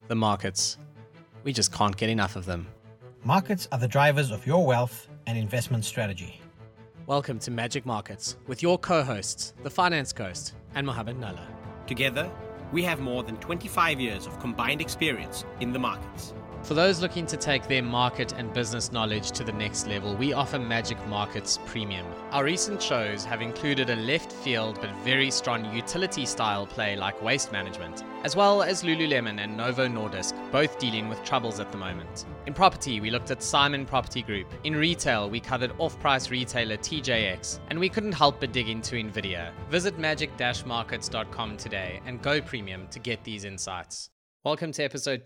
the markets. We just can't get enough of them. Markets are the drivers of your wealth and investment strategy. Welcome to Magic Markets with your co-hosts, the Finance Coast and Mohammed Nalla. Together, we have more than 25 years of combined experience in the markets. For those looking to take their market and business knowledge to the next level, we offer Magic Markets Premium. Our recent shows have included a left field but very strong utility style play like waste management, as well as Lululemon and Novo Nordisk, both dealing with troubles at the moment. In property, we looked at Simon Property Group. In retail, we covered off-price retailer TJX, and we couldn't help but dig into Nvidia. Visit magic-markets.com today and go premium to get these insights. Welcome to episode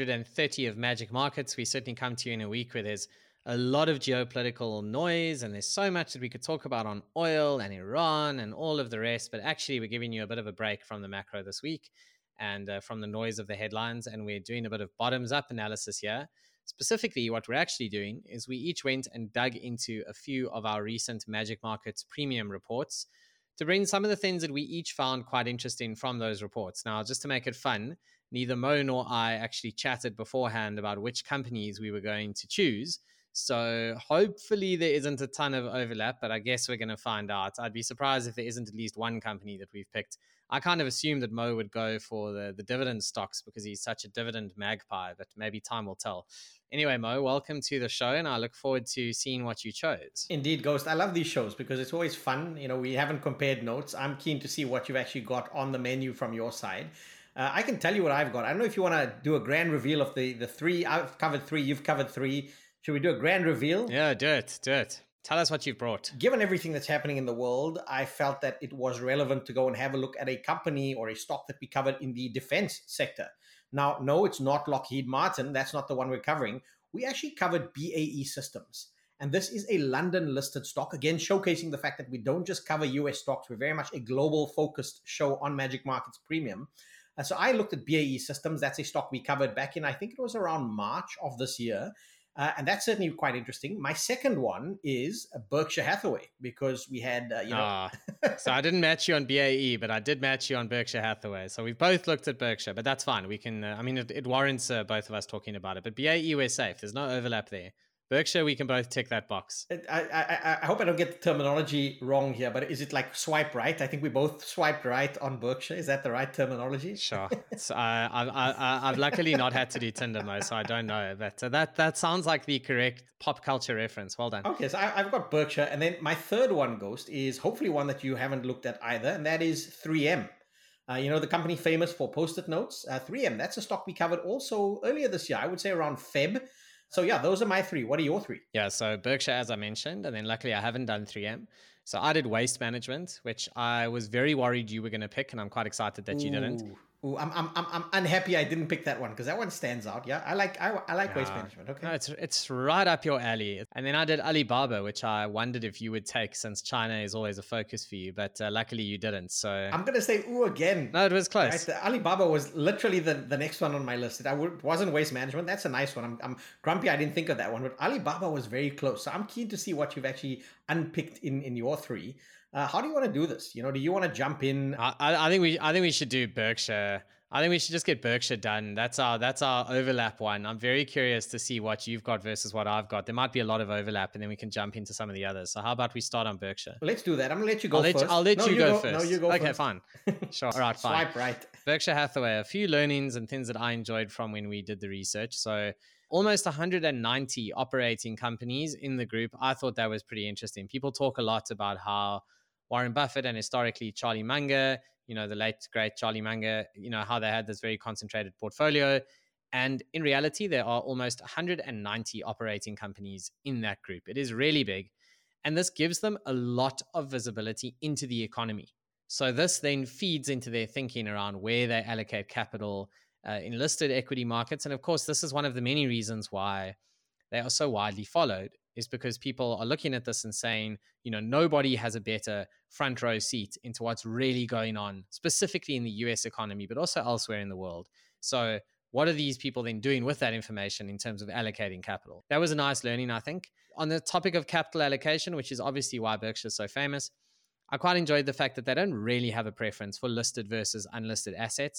230 of Magic Markets. We certainly come to you in a week where there's a lot of geopolitical noise and there's so much that we could talk about on oil and Iran and all of the rest. But actually, we're giving you a bit of a break from the macro this week and from the noise of the headlines. And we're doing a bit of bottoms-up analysis here. Specifically, what we're actually doing is we each went and dug into a few of our recent Magic Markets premium reports to bring some of the things that we each found quite interesting from those reports. Now, just to make it fun, neither Mo nor I actually chatted beforehand about which companies we were going to choose. So hopefully there isn't a ton of overlap, but I guess we're going to find out. I'd be surprised if there isn't at least one company that we've picked. I kind of assumed that Mo would go for the dividend stocks because he's such a dividend magpie, but maybe time will tell. Anyway, Mo, welcome to the show, and I look forward to seeing what you chose. Indeed, Ghost. I love these shows because it's always fun. You know, we haven't compared notes. I'm keen to see what you've actually got on the menu from your side. I can tell you what I've got. I don't know if you want to do a grand reveal of the three. I've covered three. You've covered three. Should we do a grand reveal? Yeah, do it. Tell us what you've brought. Given everything that's happening in the world, I felt that it was relevant to go and have a look at a company or a stock that we covered in the defense sector. Now, no, it's not Lockheed Martin. That's not the one we're covering. We actually covered BAE Systems. And this is a London-listed stock, again, showcasing the fact that we don't just cover US stocks. We're very much a global-focused show on Magic Markets Premium. So I looked at BAE Systems. That's a stock we covered back in, I think it was around March of this year. And that's certainly quite interesting. My second one is Berkshire Hathaway because we had, So I didn't match you on BAE, but I did match you on Berkshire Hathaway. So we've both looked at Berkshire, but that's fine. We can, it warrants both of us talking about it. But BAE, we're safe. There's no overlap there. Berkshire, we can both tick that box. I hope I don't get the terminology wrong here, but is it like swipe right? I think we both swiped right on Berkshire. Is that the right terminology? Sure. I've luckily not had to do Tinder, Mo, so I don't know. But that sounds like the correct pop culture reference. Well done. Okay, so I've got Berkshire. And then my third one, Ghost, is hopefully one that you haven't looked at either, and that is 3M. The company famous for Post-it notes. 3M, that's a stock we covered also earlier this year, I would say around Feb. So yeah, those are my three. What are your three? Yeah, so Berkshire, as I mentioned, and then luckily I haven't done 3M. So I did waste management, which I was very worried you were going to pick, and I'm quite excited that you didn't. I'm unhappy I didn't pick that one because that one stands out. Yeah, I like waste management. Okay, no, it's right up your alley. And then I did Alibaba, which I wondered if you would take since China is always a focus for you, but luckily you didn't. So I'm gonna say again. No, it was close. Right? Alibaba was literally the next one on my list. It wasn't waste management. That's a nice one. I'm grumpy I didn't think of that one, but Alibaba was very close. So I'm keen to see what you've actually unpicked in your three. How do you want to do this? Do you want to jump in? I think we should do Berkshire. I think we should just get Berkshire done. That's our overlap one. I'm very curious to see what you've got versus what I've got. There might be a lot of overlap, and then we can jump into some of the others. So how about we start on Berkshire? Let's do that. I'm gonna let you go first. I'll let you go first. No, you go okay, first. Fine. Sure. All right, fine. Swipe right. Berkshire Hathaway. A few learnings and things that I enjoyed from when we did the research. So almost 190 operating companies in the group. I thought that was pretty interesting. People talk a lot about how Warren Buffett and historically Charlie Munger, the late, great Charlie Munger, how they had this very concentrated portfolio. And in reality, there are almost 190 operating companies in that group. It is really big. And this gives them a lot of visibility into the economy. So this then feeds into their thinking around where they allocate capital in listed equity markets. And of course, this is one of the many reasons why they are so widely followed, is because people are looking at this and saying, nobody has a better front row seat into what's really going on, specifically in the US economy, but also elsewhere in the world. So what are these people then doing with that information in terms of allocating capital? That was a nice learning, I think. On the topic of capital allocation, which is obviously why Berkshire is so famous, I quite enjoyed the fact that they don't really have a preference for listed versus unlisted assets.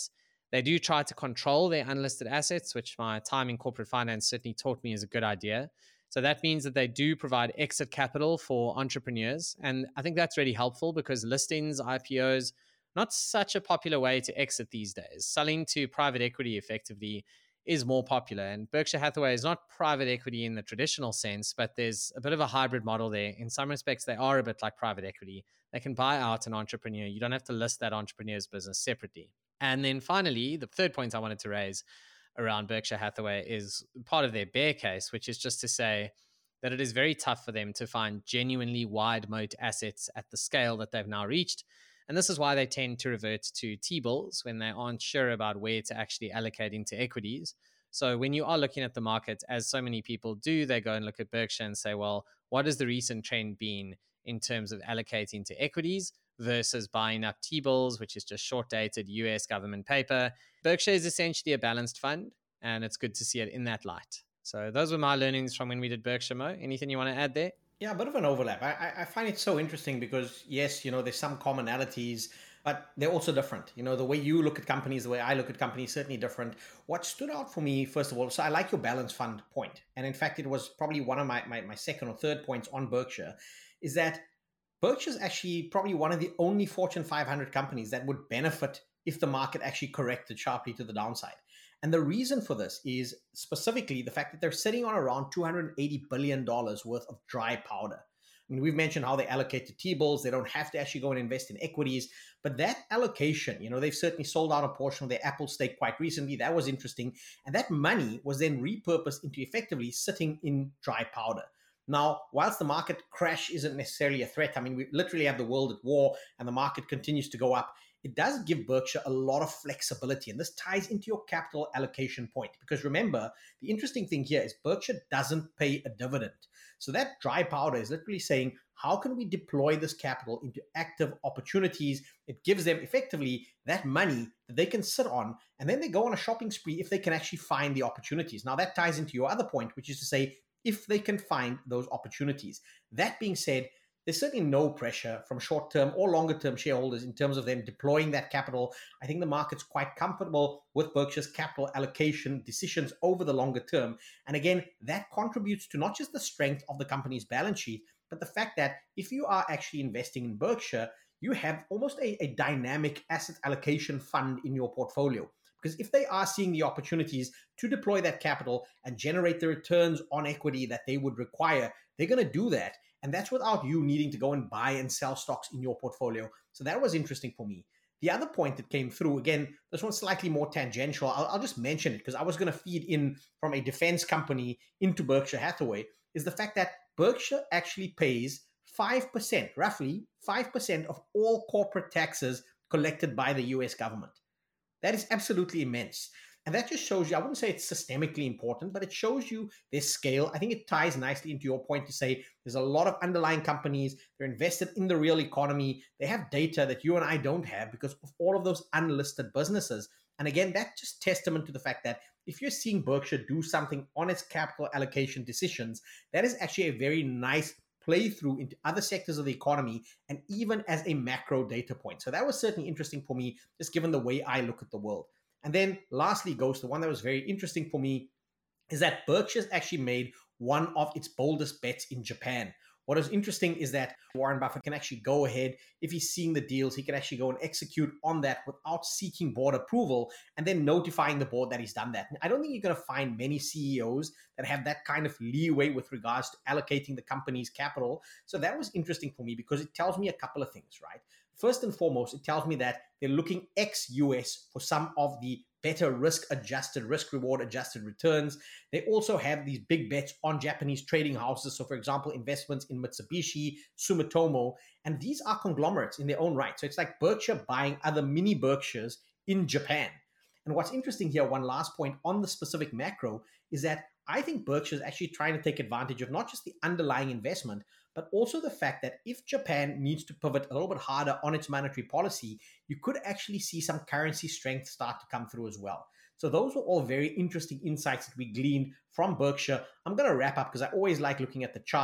They do try to control their unlisted assets, which my time in corporate finance certainly taught me is a good idea. So that means that they do provide exit capital for entrepreneurs. And I think that's really helpful because listings, IPOs, not such a popular way to exit these days. Selling to private equity effectively is more popular. And Berkshire Hathaway is not private equity in the traditional sense, but there's a bit of a hybrid model there. In some respects, they are a bit like private equity. They can buy out an entrepreneur. You don't have to list that entrepreneur's business separately. And then finally, the third point I wanted to raise around Berkshire Hathaway is part of their bear case, which is just to say that it is very tough for them to find genuinely wide moat assets at the scale that they've now reached. And this is why they tend to revert to T-bills when they aren't sure about where to actually allocate into equities. So when you are looking at the market, as so many people do, they go and look at Berkshire and say, well, what has the recent trend been in terms of allocating to equities versus buying up T-bills, which is just short-dated US government paper? Berkshire is essentially a balanced fund, and it's good to see it in that light. So those were my learnings from when we did Berkshire. Mo, anything you want to add there? Yeah, a bit of an overlap. I find it so interesting because, yes, there's some commonalities, but they're also different. The way you look at companies, the way I look at companies, certainly different. What stood out for me, first of all, so I like your balance fund point. And in fact, it was probably one of my second or third points on Berkshire, is that Berkshire is actually probably one of the only Fortune 500 companies that would benefit if the market actually corrected sharply to the downside. And the reason for this is specifically the fact that they're sitting on around $280 billion worth of dry powder. I mean, we've mentioned how they allocate to T-bills. They don't have to actually go and invest in equities. But that allocation, they've certainly sold out a portion of their Apple stake quite recently. That was interesting. And that money was then repurposed into effectively sitting in dry powder. Now, whilst the market crash isn't necessarily a threat, I mean, we literally have the world at war and the market continues to go up. It does give Berkshire a lot of flexibility. And this ties into your capital allocation point. Because remember, the interesting thing here is Berkshire doesn't pay a dividend. So that dry powder is literally saying, how can we deploy this capital into active opportunities? It gives them effectively that money that they can sit on, and then they go on a shopping spree if they can actually find the opportunities. Now, that ties into your other point, which is to say, if they can find those opportunities. That being said, there's certainly no pressure from short-term or longer-term shareholders in terms of them deploying that capital. I think the market's quite comfortable with Berkshire's capital allocation decisions over the longer term. And again, that contributes to not just the strength of the company's balance sheet, but the fact that if you are actually investing in Berkshire, you have almost a dynamic asset allocation fund in your portfolio. Because if they are seeing the opportunities to deploy that capital and generate the returns on equity that they would require, they're going to do that. And that's without you needing to go and buy and sell stocks in your portfolio. So that was interesting for me. The other point that came through, again, this one's slightly more tangential. I'll just mention it because I was going to feed in from a defense company into Berkshire Hathaway, is the fact that Berkshire actually pays 5%, roughly 5% of all corporate taxes collected by the US government. That is absolutely immense. And that just shows you, I wouldn't say it's systemically important, but it shows you their scale. I think it ties nicely into your point to say there's a lot of underlying companies. They're invested in the real economy. They have data that you and I don't have because of all of those unlisted businesses. And again, that's just testament to the fact that if you're seeing Berkshire do something on its capital allocation decisions, that is actually a very nice playthrough into other sectors of the economy and even as a macro data point. So that was certainly interesting for me, just given the way I look at the world. And then lastly goes the one that was very interesting for me is that Berkshire's actually made one of its boldest bets in Japan. What is interesting is that Warren Buffett can actually go ahead, if he's seeing the deals, he can actually go and execute on that without seeking board approval and then notifying the board that he's done that. And I don't think you're going to find many CEOs that have that kind of leeway with regards to allocating the company's capital. So that was interesting for me because it tells me a couple of things, right? First and foremost, it tells me that they're looking ex-US for some of the better risk-reward adjusted returns. They also have these big bets on Japanese trading houses. So for example, investments in Mitsubishi, Sumitomo, and these are conglomerates in their own right. So it's like Berkshire buying other mini Berkshires in Japan. And what's interesting here, one last point on the specific macro, is that I think Berkshire is actually trying to take advantage of not just the underlying investment, but also the fact that if Japan needs to pivot a little bit harder on its monetary policy, you could actually see some currency strength start to come through as well. So those were all very interesting insights that we gleaned from Berkshire. I'm going to wrap up because I always like looking at the charts.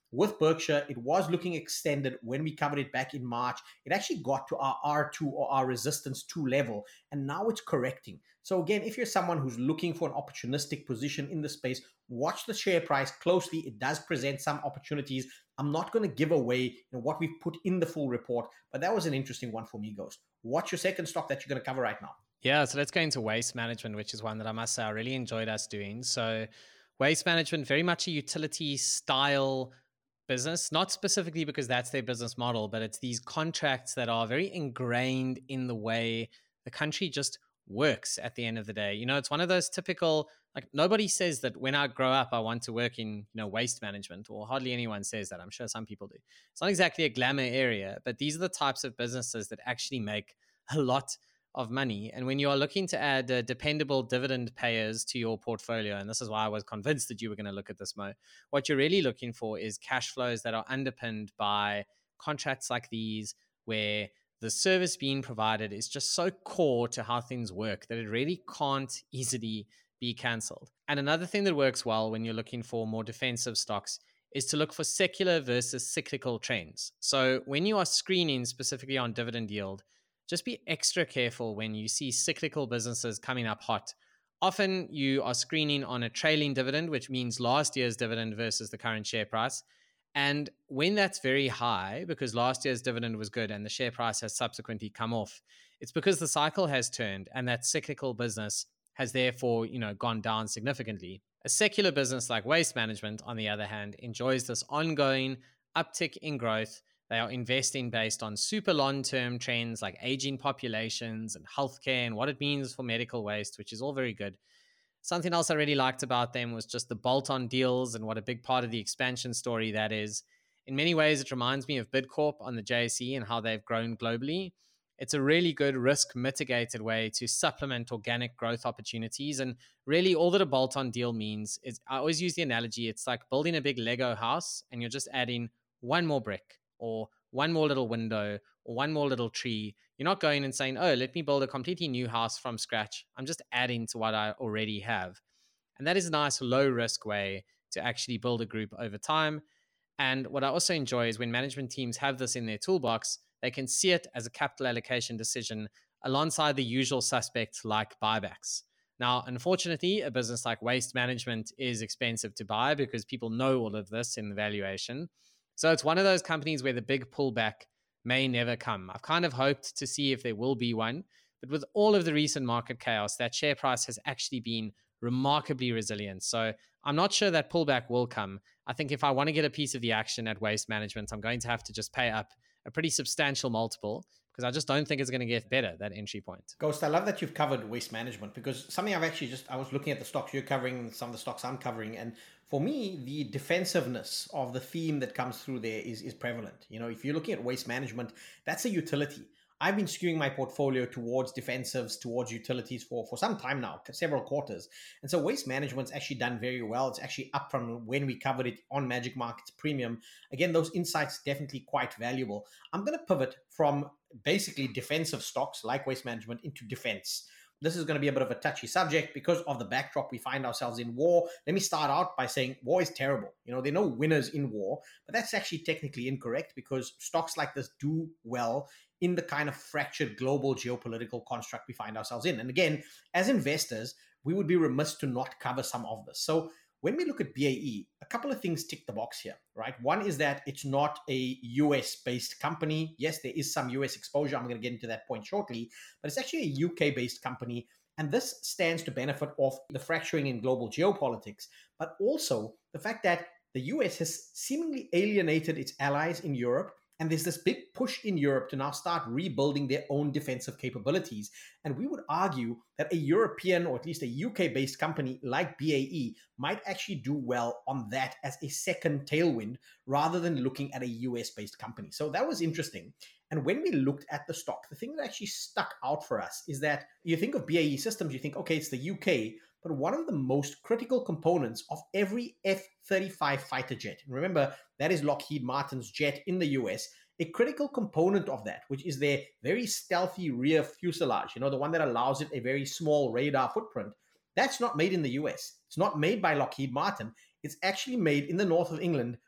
with Berkshire, it was looking extended when we covered it back in March. It actually got to our R2 or our resistance 2 level, and now it's correcting. So again, if you're someone who's looking for an opportunistic position in the space, watch the share price closely. It does present some opportunities. I'm not going to give away what we've put in the full report, but that was an interesting one for me, Ghost. What's your second stock that you're going to cover right now? Yeah, so let's go into waste management, which is one that I must say I really enjoyed us doing. So waste management, very much a utility style business, not specifically because that's their business model, but it's these contracts that are very ingrained in the way the country just works at the end of the day. It's one of those typical, like, nobody says that when I grow up, I want to work in, waste management, or hardly anyone says that. I'm sure some people do. It's not exactly a glamour area, but these are the types of businesses that actually make a lot of money. And when you are looking to add dependable dividend payers to your portfolio, and this is why I was convinced that you were going to look at this, Mo, what you're really looking for is cash flows that are underpinned by contracts like these, where the service being provided is just so core to how things work that it really can't easily be cancelled. And another thing that works well when you're looking for more defensive stocks is to look for secular versus cyclical trends. So when you are screening specifically on dividend yield, just be extra careful when you see cyclical businesses coming up hot. Often you are screening on a trailing dividend, which means last year's dividend versus the current share price. And when that's very high, because last year's dividend was good and the share price has subsequently come off, it's because the cycle has turned and that cyclical business has therefore, gone down significantly. A secular business like waste management, on the other hand, enjoys this ongoing uptick in growth. They are investing based on super long-term trends like aging populations and healthcare and what it means for medical waste, which is all very good. Something else I really liked about them was just the bolt-on deals and what a big part of the expansion story that is. In many ways, it reminds me of Bidcorp on the JSE and how they've grown globally. It's a really good risk-mitigated way to supplement organic growth opportunities. And really, all that a bolt-on deal means is, I always use the analogy, it's like building a big Lego house and you're just adding one more brick, or one more little window, or one more little tree. You're not going and saying, oh, let me build a completely new house from scratch. I'm just adding to what I already have. And that is a nice low risk way to actually build a group over time. And what I also enjoy is when management teams have this in their toolbox, they can see it as a capital allocation decision alongside the usual suspects like buybacks. Now, unfortunately, a business like waste management is expensive to buy because people know all of this in the valuation. So it's one of those companies where the big pullback may never come. I've kind of hoped to see if there will be one, but with all of the recent market chaos, that share price has actually been remarkably resilient. So I'm not sure that pullback will come. I think if I want to get a piece of the action at waste management, I'm going to have to just pay up a pretty substantial multiple, because I just don't think it's going to get better, that entry point. Ghost, I love that you've covered waste management, because something I was looking at the stocks you're covering, some of the stocks I'm covering, and for me, the defensiveness of the theme that comes through there is prevalent. If you're looking at waste management, that's a utility. I've been skewing my portfolio towards defensives, towards utilities for some time now, several quarters. And so waste management's actually done very well. It's actually up from when we covered it on Magic Markets Premium. Again, those insights definitely quite valuable. I'm going to pivot from basically defensive stocks like waste management into defense. This is going to be a bit of a touchy subject because of the backdrop we find ourselves in war. Let me start out by saying war is terrible. There are no winners in war, but that's actually technically incorrect, because stocks like this do well in the kind of fractured global geopolitical construct we find ourselves in. And again, as investors, we would be remiss to not cover some of this. So when we look at BAE, a couple of things tick the box here, right? One is that it's not a US-based company. Yes, there is some US exposure. I'm going to get into that point shortly, but it's actually a UK-based company. And this stands to benefit off the fracturing in global geopolitics, but also the fact that the US has seemingly alienated its allies in Europe. And there's this big push in Europe to now start rebuilding their own defensive capabilities. And we would argue that a European, or at least a UK-based company like BAE might actually do well on that as a second tailwind, rather than looking at a US-based company. So that was interesting. And when we looked at the stock, the thing that actually stuck out for us is that you think of BAE Systems, you think, okay, it's the UK, but one of the most critical components of every F-35 fighter jet, and remember, that is Lockheed Martin's jet in the US, a critical component of that, which is their very stealthy rear fuselage, the one that allows it a very small radar footprint, that's not made in the US. It's not made by Lockheed Martin. It's actually made in the north of England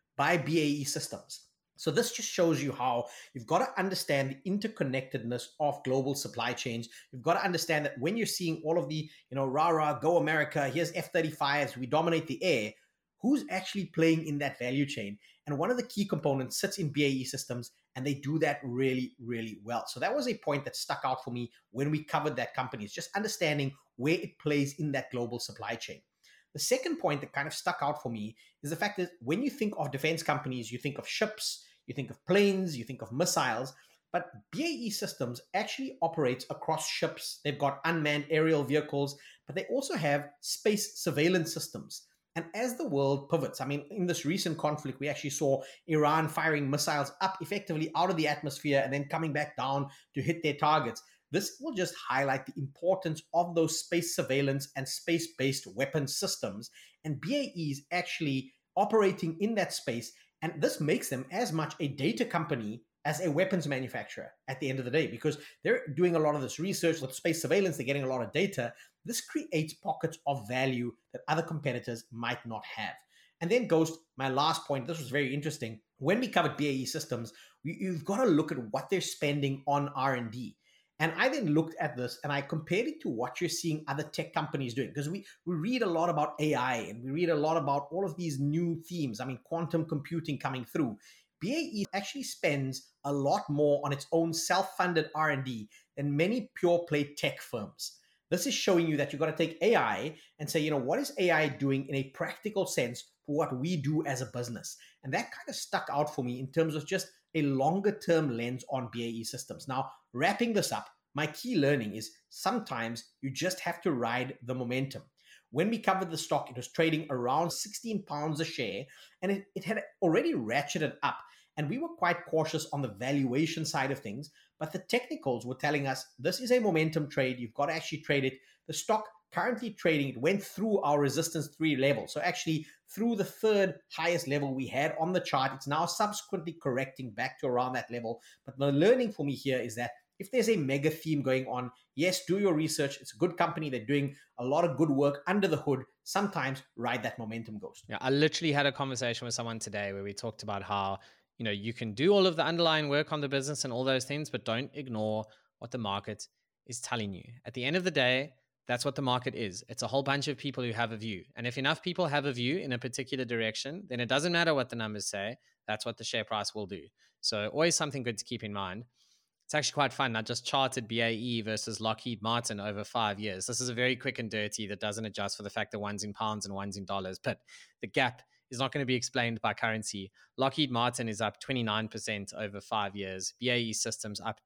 by BAE Systems. So this just shows you how you've got to understand the interconnectedness of global supply chains. You've got to understand that when you're seeing all of the, rah, go America, here's F-35s, we dominate the air, who's actually playing in that value chain? And one of the key components sits in BAE Systems, and they do that really, really well. So that was a point that stuck out for me when we covered that company. It's just understanding where it plays in that global supply chain. The second point that kind of stuck out for me is the fact that when you think of defense companies, you think of ships, you think of planes, you think of missiles, but BAE Systems actually operates across ships. They've got unmanned aerial vehicles, but they also have space surveillance systems. And as the world pivots, I mean, in this recent conflict, we actually saw Iran firing missiles up effectively out of the atmosphere and then coming back down to hit their targets. This will just highlight the importance of those space surveillance and space-based weapon systems. And BAE is actually operating in that space. And this makes them as much a data company as a weapons manufacturer at the end of the day, because they're doing a lot of this research with space surveillance. They're getting a lot of data. This creates pockets of value that other competitors might not have. And then goes my last point. This was very interesting. When we covered BAE Systems, you've got to look at what they're spending on R&D. And I then looked at this and I compared it to what you're seeing other tech companies doing, because we read a lot about AI and we read a lot about all of these new themes. I mean, quantum computing coming through. BAE actually spends a lot more on its own self-funded R&D than many pure play tech firms. This is showing you that you've got to take AI and say, what is AI doing in a practical sense for what we do as a business? And that kind of stuck out for me in terms of just a longer term lens on BAE Systems. Now, wrapping this up, my key learning is sometimes you just have to ride the momentum. When we covered the stock, it was trading around 16 pounds a share, and it had already ratcheted up. And we were quite cautious on the valuation side of things, but the technicals were telling us this is a momentum trade. You've got to actually trade it. The stock currently trading, it went through our resistance 3 level. So actually through the third highest level we had on the chart, it's now subsequently correcting back to around that level. But the learning for me here is that if there's a mega theme going on, yes, do your research. It's a good company. They're doing a lot of good work under the hood. Sometimes ride that momentum ghost. Yeah, I literally had a conversation with someone today where we talked about how, you can do all of the underlying work on the business and all those things, but don't ignore what the market is telling you. At the end of the day, that's what the market is. It's a whole bunch of people who have a view. And if enough people have a view in a particular direction, then it doesn't matter what the numbers say. That's what the share price will do. So always something good to keep in mind. It's actually quite fun. I just charted BAE versus Lockheed Martin over 5 years. This is a very quick and dirty that doesn't adjust for the fact that one's in pounds and one's in dollars. But the gap is not going to be explained by currency. Lockheed Martin is up 29% over 5 years. BAE Systems up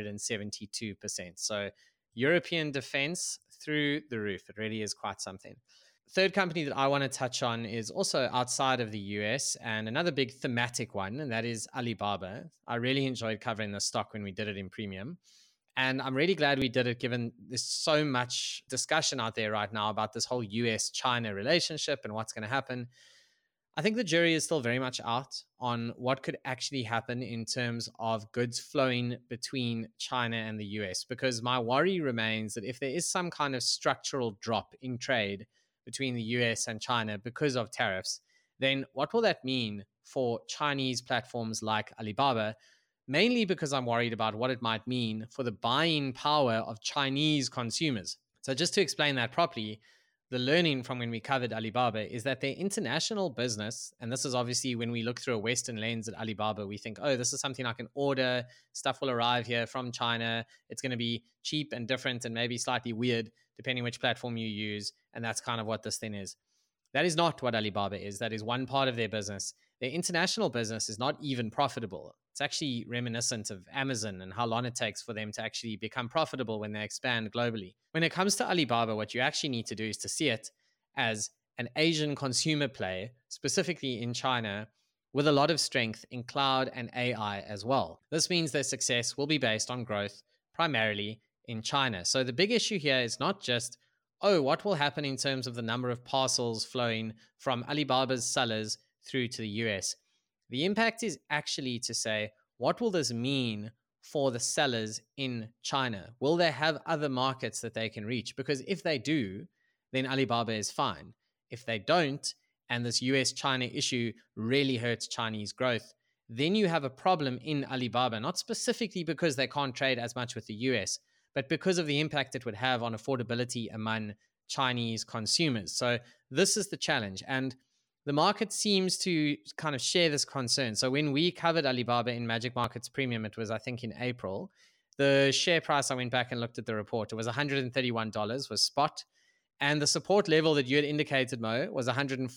272%. So European defense through the roof. It really is quite something. Third company that I want to touch on is also outside of the US and another big thematic one, and that is Alibaba. I really enjoyed covering the stock when we did it in premium. And I'm really glad we did it, given there's so much discussion out there right now about this whole US-China relationship and what's going to happen. I think the jury is still very much out on what could actually happen in terms of goods flowing between China and the US, because my worry remains that if there is some kind of structural drop in trade between the US and China because of tariffs, then what will that mean for Chinese platforms like Alibaba? Mainly because I'm worried about what it might mean for the buying power of Chinese consumers. So just to explain that properly, the learning from when we covered Alibaba is that their international business, and this is obviously when we look through a Western lens at Alibaba, we think, oh, this is something I can order, stuff will arrive here from China, it's going to be cheap and different and maybe slightly weird depending which platform you use, and that's kind of what this thing is. That is not what Alibaba is. That is one part of their business. Their international business is not even profitable. It's actually reminiscent of Amazon and how long it takes for them to actually become profitable when they expand globally. When it comes to Alibaba, what you actually need to do is to see it as an Asian consumer play, specifically in China, with a lot of strength in cloud and AI as well. This means their success will be based on growth primarily in China. So the big issue here is not just, oh, what will happen in terms of the number of parcels flowing from Alibaba's sellers through to the US. The impact is actually to say, what will this mean for the sellers in China? Will they have other markets that they can reach? Because if they do, then Alibaba is fine. If they don't, and this US-China issue really hurts Chinese growth, then you have a problem in Alibaba, not specifically because they can't trade as much with the US, but because of the impact it would have on affordability among Chinese consumers. So this is the challenge. And the market seems to kind of share this concern. So when we covered Alibaba in Magic Markets Premium, it was, I think, in April, the share price, I went back and looked at the report, it was $131 was spot. And the support level that you had indicated, Mo, was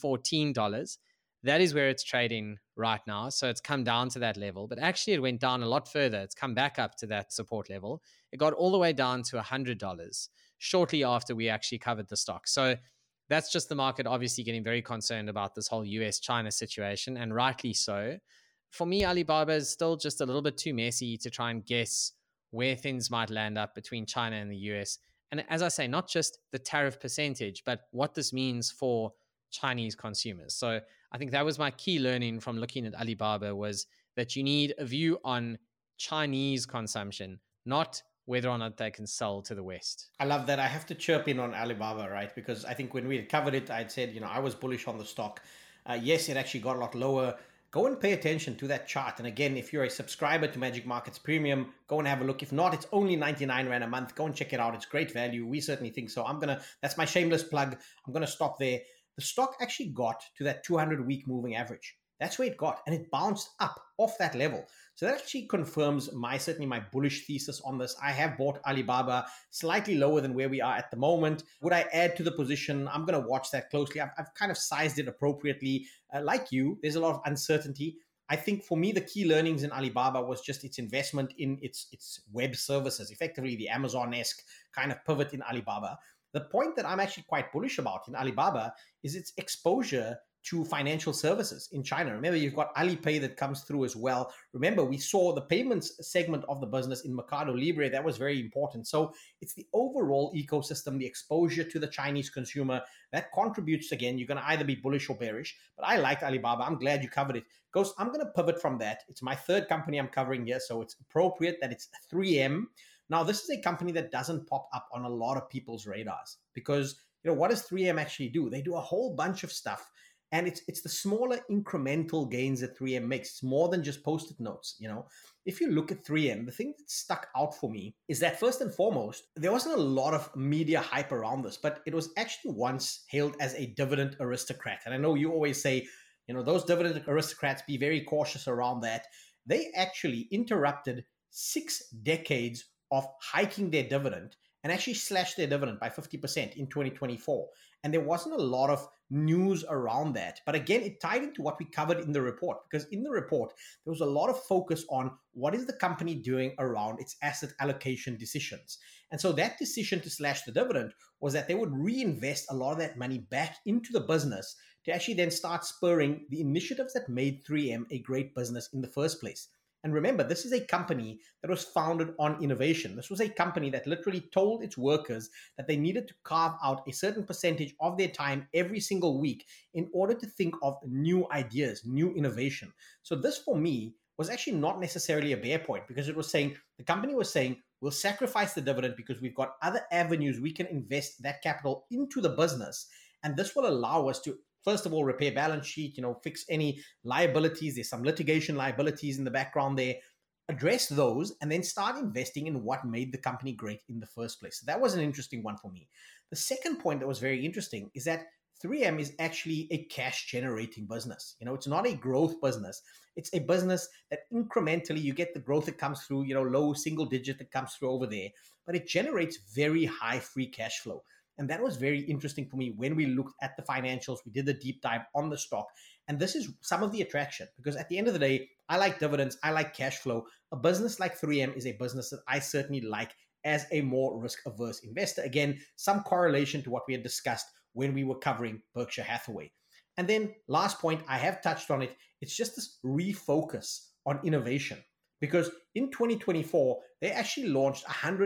$114. That is where it's trading right now. So it's come down to that level, but actually it went down a lot further. It's come back up to that support level. It got all the way down to $100 shortly after we actually covered the stock. So that's just the market obviously getting very concerned about this whole US-China situation, and rightly so. For me, Alibaba is still just a little bit too messy to try and guess where things might land up between China and the US. And as I say, not just the tariff percentage, but what this means for Chinese consumers. So I think that was my key learning from looking at Alibaba, was that you need a view on Chinese consumption, not whether or not they can sell to the West. I love that. I have to chirp in on Alibaba, right? Because I think when we had covered it, I'd said, I was bullish on the stock. Yes, it actually got a lot lower. Go and pay attention to that chart. And again, if you're a subscriber to Magic Markets Premium, go and have a look. If not, it's only 99 Rand a month. Go and check it out. It's great value. We certainly think so. That's my shameless plug. I'm going to stop there. The stock actually got to that 200-week moving average. That's where it got, and it bounced up off that level. So that actually confirms certainly my bullish thesis on this. I have bought Alibaba slightly lower than where we are at the moment. Would I add to the position? I'm going to watch that closely. I've kind of sized it appropriately. Like you, there's a lot of uncertainty. I think for me, the key learnings in Alibaba was just its investment in its web services, effectively the Amazon-esque kind of pivot in Alibaba. The point that I'm actually quite bullish about in Alibaba is its exposure to financial services in China. Remember, you've got Alipay that comes through as well. Remember, we saw the payments segment of the business in Mercado Libre. That was very important. So it's the overall ecosystem, the exposure to the Chinese consumer that contributes. Again, you're going to either be bullish or bearish, but I like Alibaba. I'm glad you covered it. Ghost, I'm going to pivot from that. It's my third company I'm covering here, so it's appropriate that it's 3M. Now, this is a company that doesn't pop up on a lot of people's radars because, what does 3M actually do? They do a whole bunch of stuff. And it's the smaller incremental gains that 3M makes. It's more than just Post-it notes, If you look at 3M, the thing that stuck out for me is that first and foremost, there wasn't a lot of media hype around this, but it was actually once hailed as a dividend aristocrat. And I know you always say, those dividend aristocrats, be very cautious around that. They actually interrupted 6 decades of hiking their dividend and actually slashed their dividend by 50% in 2024. And there wasn't a lot of news around that. But again, it tied into what we covered in the report, because in the report, there was a lot of focus on what is the company doing around its asset allocation decisions. And so that decision to slash the dividend was that they would reinvest a lot of that money back into the business to actually then start spurring the initiatives that made 3M a great business in the first place. And remember, this is a company that was founded on innovation. This was a company that literally told its workers that they needed to carve out a certain percentage of their time every single week in order to think of new ideas, new innovation. So this, for me, was actually not necessarily a bear point, because the company was saying, we'll sacrifice the dividend because we've got other avenues we can invest that capital into the business. And this will allow us to, first of all, repair balance sheet, fix any liabilities. There's some litigation liabilities in the background there. Address those and then start investing in what made the company great in the first place. So that was an interesting one for me. The second point that was very interesting is that 3M is actually a cash generating business. It's not a growth business. It's a business that incrementally you get the growth that comes through, low single digit that comes through over there, but it generates very high free cash flow. And that was very interesting for me when we looked at the financials. We did the deep dive on the stock. And this is some of the attraction, because at the end of the day, I like dividends. I like cash flow. A business like 3M is a business that I certainly like as a more risk-averse investor. Again, some correlation to what we had discussed when we were covering Berkshire Hathaway. And then last point, I have touched on it. It's just this refocus on innovation. Because in 2024, they actually launched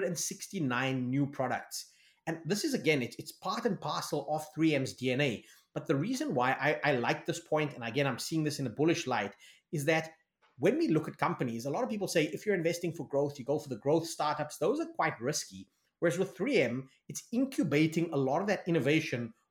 169 new products. And this is, again, it's part and parcel of 3M's DNA. But the reason why I like this point, and again, I'm seeing this in a bullish light, is that when we look at companies, a lot of people say, if you're investing for growth, you go for the growth startups. Those are quite risky. Whereas with 3M, it's incubating a lot of that innovation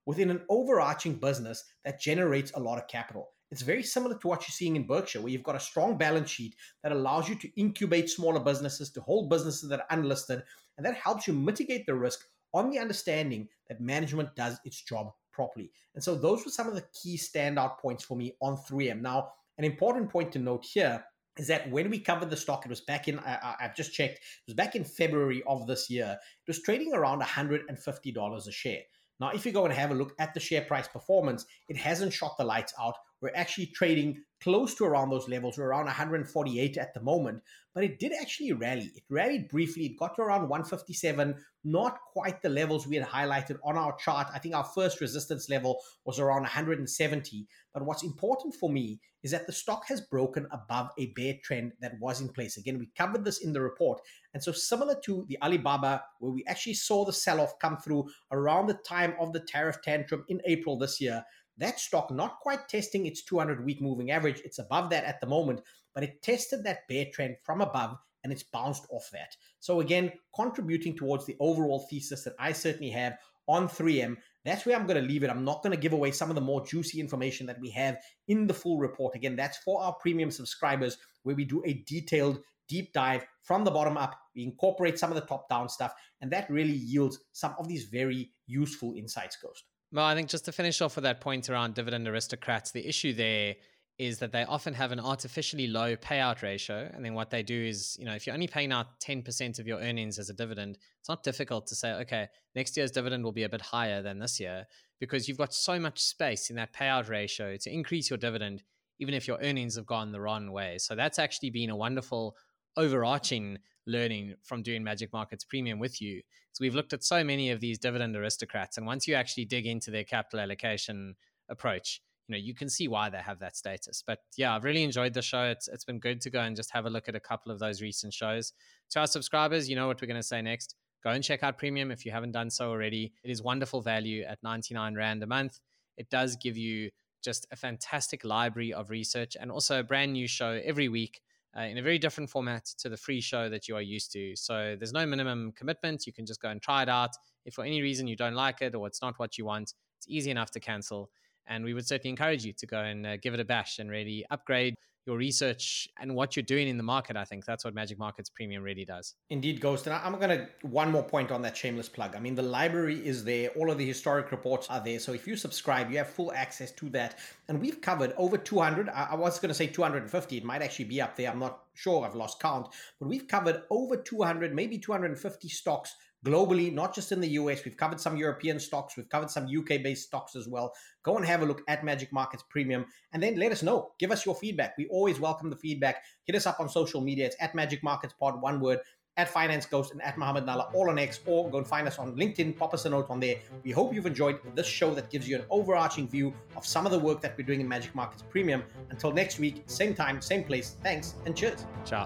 within an overarching business that generates a lot of capital. It's very similar to what you're seeing in Berkshire, where you've got a strong balance sheet that allows you to incubate smaller businesses, to hold businesses that are unlisted, and that helps you mitigate the risk on the understanding that management does its job properly. And so those were some of the key standout points for me on 3M. Now, an important point to note here is that when we covered the stock, it was back in, I've just checked, it was back in February of this year. It was trading around $150 a share. Now, if you go and have a look at the share price performance, it hasn't shot the lights out. We're actually trading close to around those levels. We're around 148 at the moment, but it did actually rally. It rallied briefly. It got to around 157, not quite the levels we had highlighted on our chart. I think our first resistance level was around 170. But what's important for me is that the stock has broken above a bear trend that was in place. Again, we covered this in the report. And so similar to the Alibaba, where we actually saw the sell-off come through around the time of the tariff tantrum in April this year, that stock not quite testing its 200-week moving average. It's above that at the moment, but it tested that bear trend from above and it's bounced off that. So again, contributing towards the overall thesis that I certainly have on 3M. That's where I'm going to leave it. I'm not going to give away some of the more juicy information that we have in the full report. Again, that's for our premium subscribers, where we do a detailed deep dive from the bottom up. We incorporate some of the top-down stuff, and that really yields some of these very useful insights, Ghost. Well, I think just to finish off with that point around dividend aristocrats, the issue there is that they often have an artificially low payout ratio. And then what they do is, if you're only paying out 10% of your earnings as a dividend, it's not difficult to say, okay, next year's dividend will be a bit higher than this year, because you've got so much space in that payout ratio to increase your dividend, even if your earnings have gone the wrong way. So that's actually been a wonderful overarching learning from doing Magic Markets Premium with you. So we've looked at so many of these dividend aristocrats, and once you actually dig into their capital allocation approach, you can see why they have that status. But yeah, I've really enjoyed the show. It's been good to go and just have a look at a couple of those recent shows. To our subscribers, you know what we're going to say next. Go and check out Premium if you haven't done so already. It is wonderful value at 99 Rand a month. It does give you just a fantastic library of research and also a brand new show every week in a very different format to the free show that you are used to. So there's no minimum commitment. You can just go and try it out. If for any reason you don't like it or it's not what you want, it's easy enough to cancel. And we would certainly encourage you to go and give it a bash and really upgrade your research and what you're doing in the market. I think that's what Magic Markets Premium really does. Indeed, Ghost. And I'm going to, one more point on that shameless plug. I mean, the library is there. All of the historic reports are there. So if you subscribe, you have full access to that. And we've covered over 200. I was going to say 250. It might actually be up there. I'm not sure. I've lost count. But we've covered over 200, maybe 250 stocks globally, not just in the US. We've covered some European stocks. We've covered some UK-based stocks as well. Go and have a look at Magic Markets Premium and then let us know. Give us your feedback. We always welcome the feedback. Hit us up on social media. It's at Magic Markets Pod, one word, at Finance Ghost and at Mohammed Nalla, all on X, or go and find us on LinkedIn. Pop us a note on there. We hope you've enjoyed this show that gives you an overarching view of some of the work that we're doing in Magic Markets Premium. Until next week, same time, same place. Thanks and cheers. Ciao.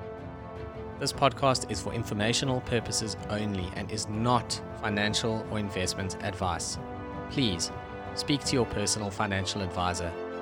This podcast is for informational purposes only and is not financial or investment advice. Please speak to your personal financial advisor